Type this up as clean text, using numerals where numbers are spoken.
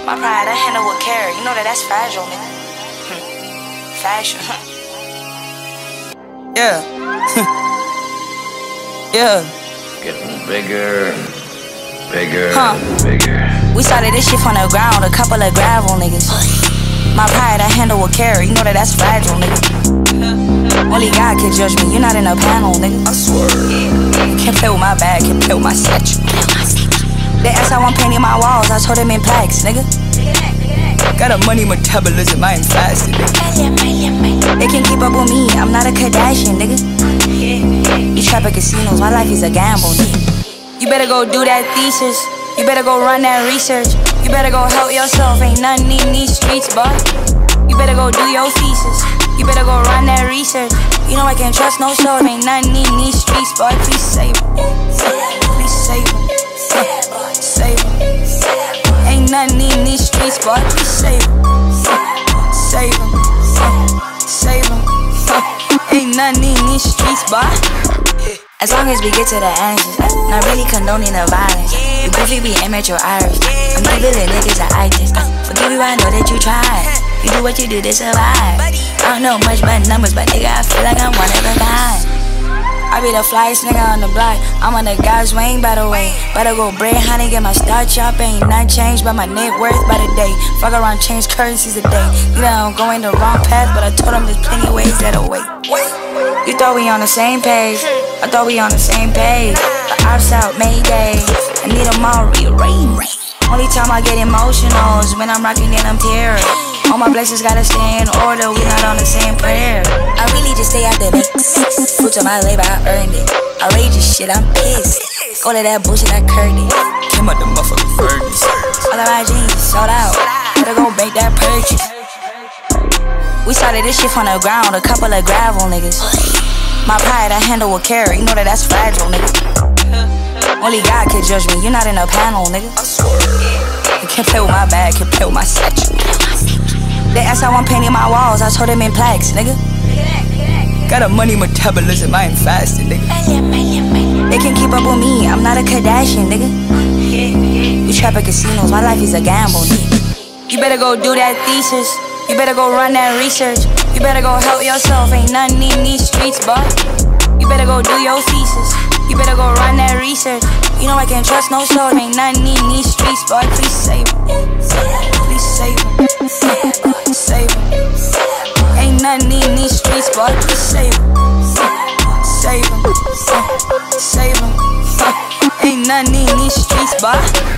My pride, I handle with care. You know that's fragile, nigga. Fashion. Yeah. Yeah. Getting bigger and bigger and bigger. We started this shit from the ground, a couple of gravel niggas. My pride, I handle with care. You know that's fragile, nigga. Only God can judge me. You're not in a panel, nigga. I swear. You can't play with my bag, can't play with my statue. They asked how I'm painting my walls. I told them in plaques, nigga. Got a money metabolism, I ain't fasting, nigga. They can keep up with me, I'm not a Kardashian, nigga. You trap at casinos, my life is a gamble, nigga. You better go do that thesis. You better go run that research. You better go help yourself, ain't nothing in these streets, boy. You better go do your thesis. You better go run that research. You know I can't trust no soul, ain't nothing in these streets, boy. Please save me. Please save me. Save me. Ain't nothing in these streets, boy. Please save me. Save him. Save him. Ain't nothing in these streets, boy. As long as we get to the answers, not really condoning the violence. You goofy be immature Irish. I'm giving the niggas an itis. Forgive you, I know that you tried. You do what you do to survive. I don't know much about numbers, but nigga, I feel like I'm one of a kind. I be the flyest nigga on the block. I'm on the God's wing, by the way. Better go bread, honey, get my start chop. Ain't nothing changed but my net worth by the day. Fuck around, change currencies a day. You know I'm going the wrong path, but I told him there's plenty ways that'll wait. You thought we on the same page. I thought we on the same page. But ops out, Mayday. I need them all rearranged. Only time I get emotional is when I'm rocking and I'm tearing. All my blessings gotta stay in order, we not on the same prayer. I really just stay out the mix. Fruits of my labor, I earned it. Outrageous shit, I'm pissed. All of that bullshit, I curved it. Came out the motherfucking furnace. All of my jeans sold out. Better go make that purchase. We started this shit from the ground, a couple of gravel niggas. My pride, I handle with care. You know that's fragile, nigga. Only God can judge me. You're not in a panel, nigga. I swear. You can't play with my bag, can't play with my statue. They asked how I'm painting my walls. I told them in plaques, nigga. Got a money metabolism, I ain't fasting, nigga. They can keep up with me. I'm not a Kardashian, nigga. You trap at casinos. My life is a gamble, nigga. You better go do that thesis. You better go run that research. You better go help yourself. Ain't nothing in these streets, boy. You better go do your thesis. You better go run that research. You know I can't trust no soul. Ain't nothing in these streets, boy. Please save me. Please save me. Save me. Ain't nothing in these streets, boy. Please save me. Save him. Save him. Ain't nothing in these streets, boy.